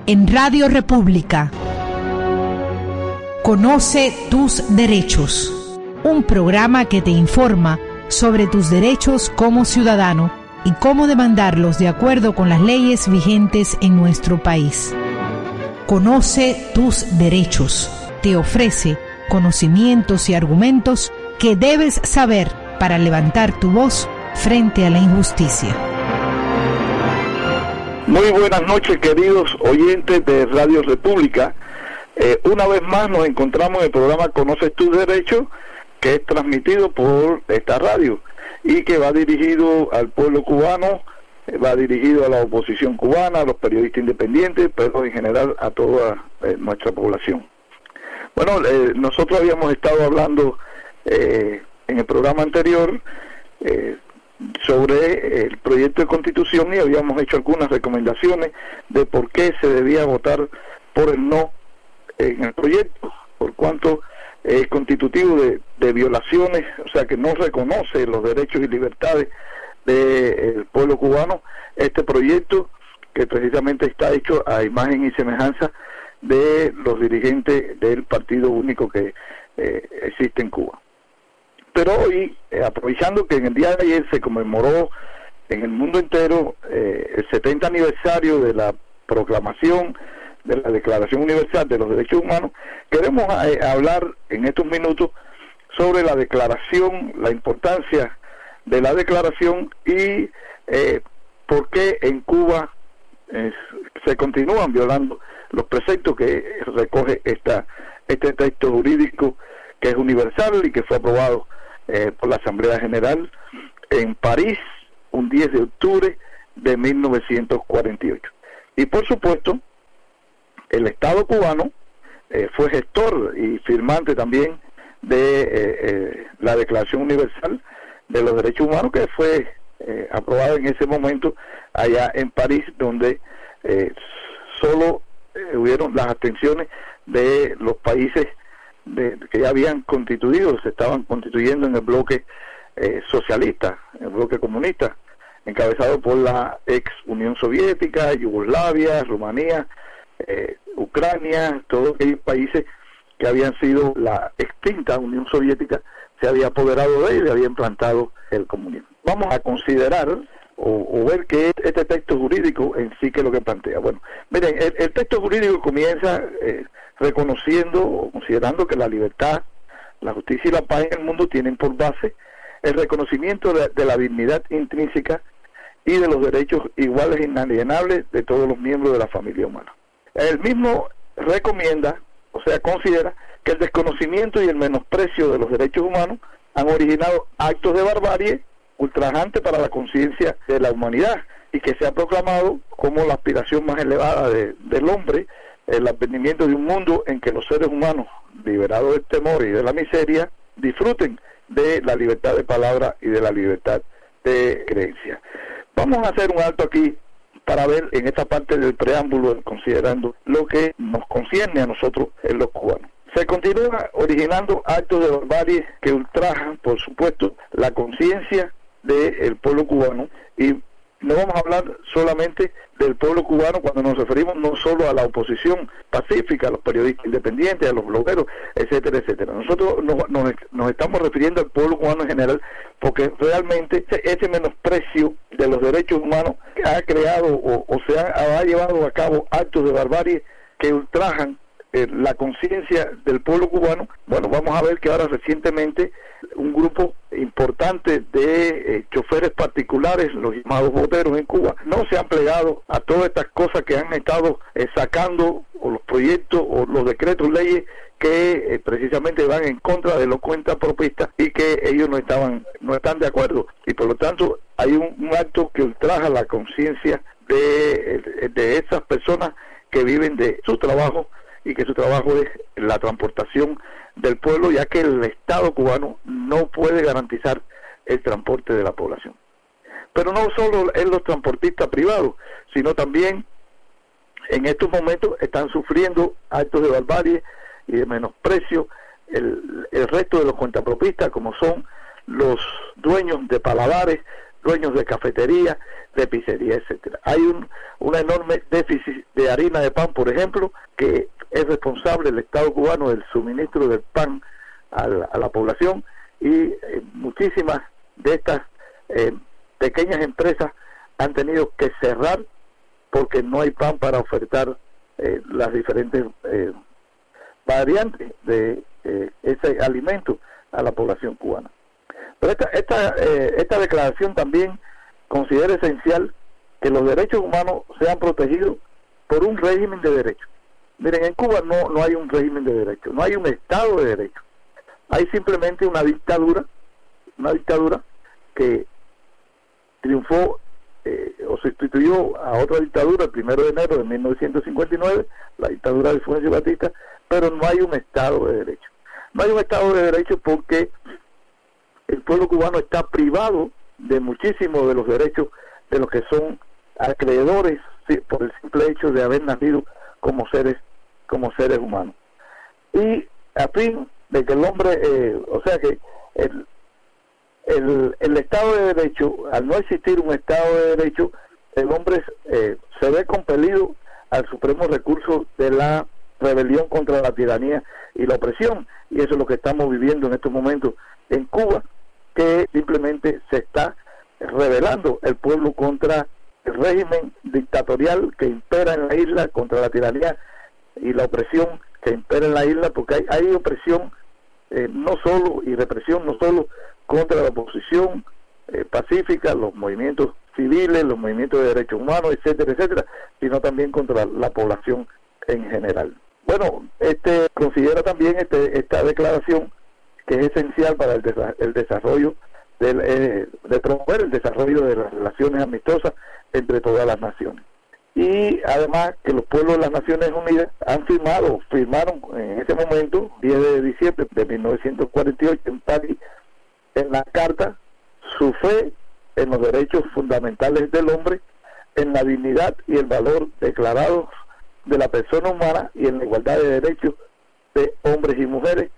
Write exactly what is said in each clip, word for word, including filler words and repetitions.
en Radio República. Conoce tus derechos, un programa que te informa sobre tus derechos como ciudadano y cómo demandarlos de acuerdo con las leyes vigentes en nuestro país. Conoce tus derechos. Te ofrece conocimientos y argumentos que debes saber para levantar tu voz frente a la injusticia. Muy buenas noches, queridos oyentes de Radio República. Eh, una vez más nos encontramos en el programa Conoce tus derechos, que es transmitido por esta radio y que va dirigido al pueblo cubano, va dirigido a la oposición cubana, a los periodistas independientes, pero en general a toda eh, nuestra población. Bueno, eh, nosotros habíamos estado hablando eh, en el programa anterior eh, sobre el proyecto de constitución y habíamos hecho algunas recomendaciones de por qué se debía votar por el no en el proyecto, por cuanto es constitutivo de, de violaciones, o sea que no reconoce los derechos y libertades del pueblo cubano, este proyecto que precisamente está hecho a imagen y semejanza de los dirigentes del partido único que eh, existe en Cuba. Pero hoy, eh, aprovechando que en el día de ayer se conmemoró en el mundo entero eh, el setenta aniversario de la proclamación de la Declaración Universal de los Derechos Humanos, queremos eh, hablar en estos minutos sobre la declaración, la importancia de la declaración y eh, por qué en Cuba eh, se continúan violando los preceptos que recoge esta este texto jurídico que es universal y que fue aprobado eh, por la Asamblea General en París un diez de octubre de mil novecientos cuarenta y ocho. Y por supuesto, el Estado cubano eh, fue gestor y firmante también de eh, eh, la Declaración Universal de los Derechos Humanos, que fue eh, aprobada en ese momento allá en París, donde eh, solo eh, hubieron las abstenciones de los países de, que ya habían constituido, se estaban constituyendo en el bloque eh, socialista, el bloque comunista, encabezado por la ex Unión Soviética, Yugoslavia, Rumanía, eh, Ucrania, todos aquellos países que habían sido la extinta Unión Soviética, se había apoderado de ella y había implantado el comunismo. Vamos a considerar o, o ver qué es este texto jurídico en sí, que es lo que plantea. Bueno, miren, el, el texto jurídico comienza eh, reconociendo o considerando que la libertad, la justicia y la paz en el mundo tienen por base el reconocimiento de, de la dignidad intrínseca y de los derechos iguales e inalienables de todos los miembros de la familia humana. El mismo recomienda, o sea, considera que el desconocimiento y el menosprecio de los derechos humanos han originado actos de barbarie ultrajantes para la conciencia de la humanidad y que se ha proclamado como la aspiración más elevada de, del hombre, el advenimiento de un mundo en que los seres humanos, liberados del temor y de la miseria, disfruten de la libertad de palabra y de la libertad de creencia. Vamos a hacer un alto aquí para ver en esta parte del preámbulo, considerando lo que nos concierne a nosotros en los cubanos. Se continúa originando actos de barbarie que ultrajan, por supuesto, la conciencia del pueblo cubano, y no vamos a hablar solamente del pueblo cubano cuando nos referimos no solo a la oposición pacífica, a los periodistas independientes, a los blogueros, etcétera, etcétera. Nosotros nos, nos, nos estamos refiriendo al pueblo cubano en general, porque realmente ese menosprecio de los derechos humanos ha creado o, o se ha, ha llevado a cabo actos de barbarie que ultrajan eh, la conciencia del pueblo cubano. Bueno, vamos a ver que ahora recientemente un grupo importante de eh, choferes particulares, los llamados boteros en Cuba, no se han plegado a todas estas cosas que han estado eh, sacando, o los proyectos o los decretos leyes que eh, precisamente van en contra de los cuentapropistas y que ellos no estaban no están de acuerdo, y por lo tanto hay un, un acto que ultraja la conciencia de, de esas personas que viven de su trabajo y que su trabajo es la transportación del pueblo, ya que el Estado cubano no puede garantizar el transporte de la población. Pero no solo en los transportistas privados, sino también en estos momentos están sufriendo actos de barbarie y de menosprecio el, el resto de los cuentapropistas, como son los dueños de paladares, dueños de cafetería, de pizzería, etcétera. Hay un, un enorme déficit de harina de pan, por ejemplo, que es responsable el Estado cubano del suministro del pan a la, a la población, y eh, muchísimas de estas eh, pequeñas empresas han tenido que cerrar porque no hay pan para ofertar eh, las diferentes eh, variantes de eh, ese alimento a la población cubana. Pero esta, esta, eh, esta declaración también considera esencial que los derechos humanos sean protegidos por un régimen de derecho. Miren, en Cuba no, no hay un régimen de derecho, no hay un Estado de derecho. Hay simplemente una dictadura, una dictadura que triunfó eh, o sustituyó a otra dictadura el primero de enero de mil novecientos cincuenta y nueve, la dictadura de Fulgencio Batista, pero no hay un Estado de derecho. No hay un Estado de derecho porque el pueblo cubano está privado de muchísimos de los derechos de los que son acreedores, sí, por el simple hecho de haber nacido como seres como seres humanos. Y a fin de que el hombre, eh, o sea que el, el, el Estado de Derecho, al no existir un Estado de Derecho, el hombre eh, se ve compelido al supremo recurso de la rebelión contra la tiranía y la opresión, y eso es lo que estamos viviendo en estos momentos en Cuba, que simplemente se está rebelando el pueblo contra el régimen dictatorial que impera en la isla, contra la tiranía y la opresión que impera en la isla, porque hay, hay opresión eh, no solo y represión no solo contra la oposición eh, pacífica, los movimientos civiles, los movimientos de derechos humanos, etcétera, etcétera, sino también contra la población en general. Bueno, este considera también este, esta declaración que es esencial para el, desa el desarrollo del, eh, de promover el desarrollo de las relaciones amistosas entre todas las naciones. Y además que los pueblos de las Naciones Unidas han firmado, firmaron en ese momento, diez de diciembre de mil novecientos cuarenta y ocho en París, en la Carta, su fe en los derechos fundamentales del hombre, en la dignidad y el valor declarados de la persona humana y en la igualdad de derechos de hombres y mujeres,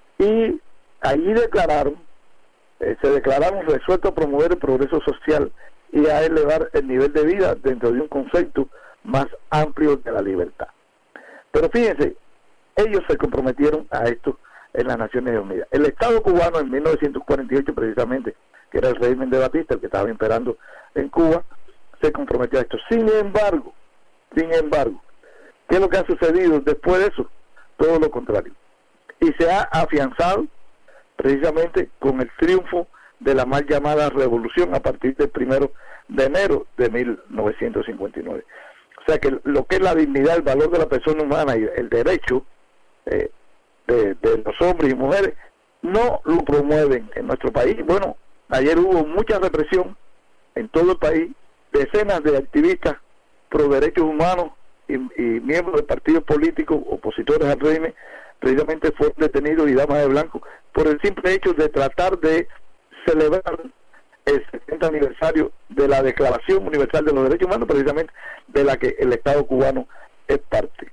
y allí declararon, eh, se declararon resueltos a promover el progreso social y a elevar el nivel de vida dentro de un concepto más amplio de la libertad. Pero fíjense, ellos se comprometieron a esto en las Naciones Unidas. El Estado cubano en mil novecientos cuarenta y ocho, precisamente, que era el régimen de Batista, el que estaba imperando en Cuba, se comprometió a esto. Sin embargo, sin embargo, ¿qué es lo que ha sucedido después de eso? Todo lo contrario. Y se ha afianzado precisamente con el triunfo de la mal llamada revolución a partir del primero de enero de mil novecientos cincuenta y nueve. O sea que lo que es la dignidad, el valor de la persona humana y el derecho eh, de, de los hombres y mujeres no lo promueven en nuestro país. Bueno, ayer hubo mucha represión en todo el país, decenas de activistas pro derechos humanos y, y miembros de partidos políticos opositores al régimen precisamente fueron detenidos y damas de blanco por el simple hecho de tratar de celebrar el setenta aniversario de la Declaración Universal de los Derechos Humanos, precisamente de la que el Estado cubano es parte.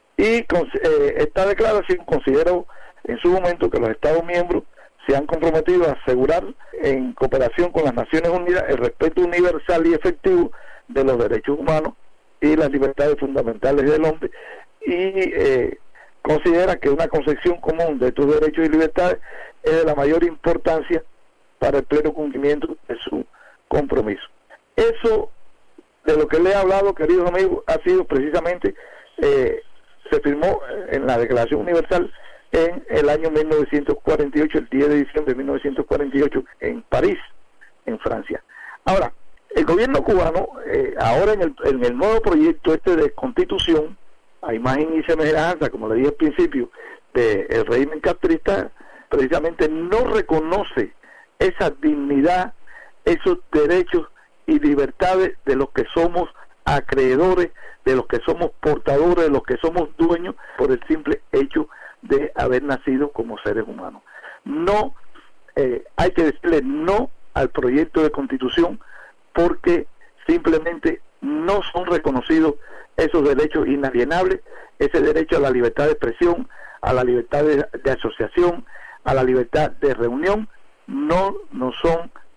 Y con, eh, esta declaración consideró en su momento que los Estados miembros se han comprometido a asegurar en cooperación con las Naciones Unidas el respeto universal y efectivo de los derechos humanos y las libertades fundamentales del hombre, y eh, considera que una concepción común de estos derechos y libertades es de la mayor importancia para el pleno cumplimiento de su compromiso. Eso, de lo que le he hablado, queridos amigos, ha sido precisamente, eh, se firmó en la Declaración Universal en el año mil novecientos cuarenta y ocho, el diez de diciembre de mil novecientos cuarenta y ocho, en París, en Francia. Ahora, el gobierno cubano, eh, ahora en el, en el nuevo proyecto este de constitución, a imagen y semejanza, como le dije al principio, del régimen castrista, precisamente no reconoce esa dignidad, esos derechos y libertades de los que somos acreedores, de los que somos portadores, de los que somos dueños por el simple hecho de haber nacido como seres humanos. No, eh, hay que decirle no al proyecto de constitución porque simplemente no son reconocidos esos derechos inalienables, ese derecho a la libertad de expresión, a la libertad de, de asociación, a la libertad de reunión, no nos son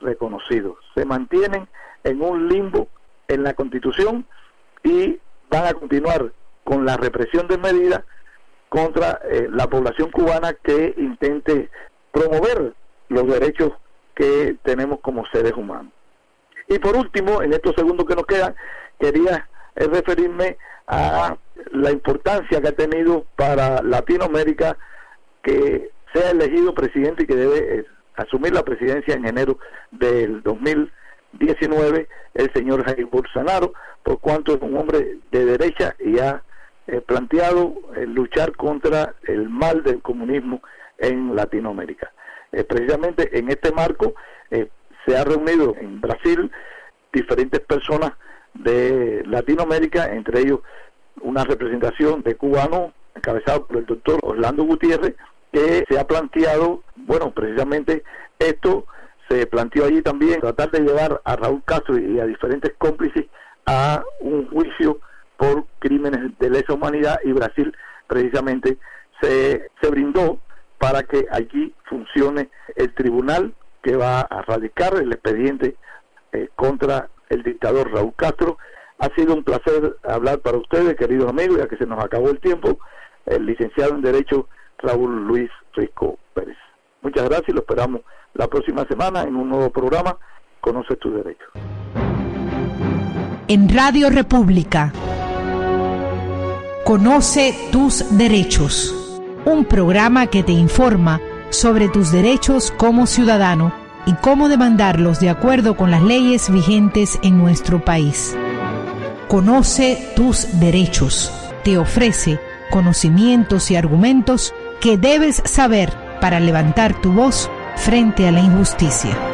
reconocidos. Se mantienen en un limbo en la Constitución y van a continuar con la represión de medidas contra eh, la población cubana que intente promover los derechos que tenemos como seres humanos. Y por último, en estos segundos que nos quedan, quería eh, referirme a la importancia que ha tenido para Latinoamérica que sea elegido presidente y que debe eh, asumir la presidencia en enero del dos mil diecinueve el señor Jair Bolsonaro, por cuanto es un hombre de derecha y ha eh, planteado eh, luchar contra el mal del comunismo en Latinoamérica. Eh, precisamente en este marco eh, se ha reunido en Brasil diferentes personas de Latinoamérica, entre ellos una representación de cubanos encabezado por el doctor Orlando Gutiérrez, que se ha planteado, bueno, precisamente esto se planteó allí también, tratar de llevar a Raúl Castro y a diferentes cómplices a un juicio por crímenes de lesa humanidad, y Brasil precisamente se, se brindó para que allí funcione el tribunal que va a radicar el expediente eh, contra el dictador Raúl Castro. Ha sido un placer hablar para ustedes, queridos amigos, ya que se nos acabó el tiempo, el licenciado en Derecho Raúl Luis Risco Pérez. Muchas gracias y lo esperamos la próxima semana en un nuevo programa, Conoce tus Derechos. En Radio República, Conoce tus Derechos, un programa que te informa sobre tus derechos como ciudadano y cómo demandarlos de acuerdo con las leyes vigentes en nuestro país. Conoce tus derechos. Te ofrece conocimientos y argumentos que debes saber para levantar tu voz frente a la injusticia.